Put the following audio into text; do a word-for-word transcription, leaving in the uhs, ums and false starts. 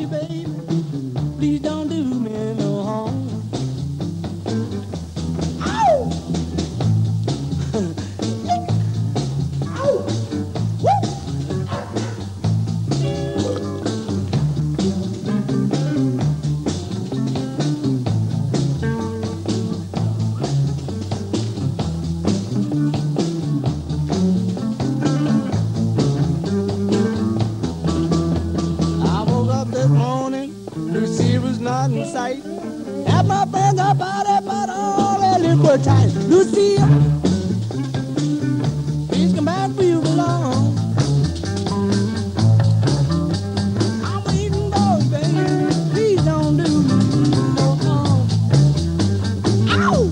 you, baby. Please don't do me no harm. Ow! Ow! Woo! I woke up this morning, Lucy was not in sight. Had my friends up out there, but all that liquid tight. Lucy, please come back where you belong. I'm waiting for you, baby. Please don't do me no harm. Ow!